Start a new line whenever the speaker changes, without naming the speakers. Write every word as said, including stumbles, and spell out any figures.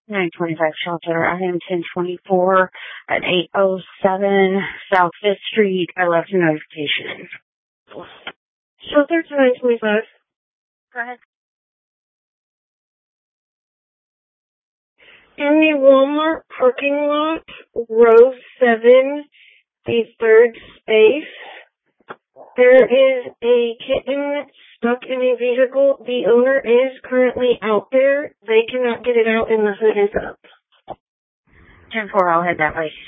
nine twenty-five shelter. I am ten twenty-four at eight oh seven South Fifth Street. I left a notification.
Shelter to nine twenty-five.
Go ahead.
In the Walmart parking lot, row seven, the third space, there is a kitten stuck in a vehicle. The owner is currently out there. They cannot get it out and the hood is up.
ten four, I'll head that way.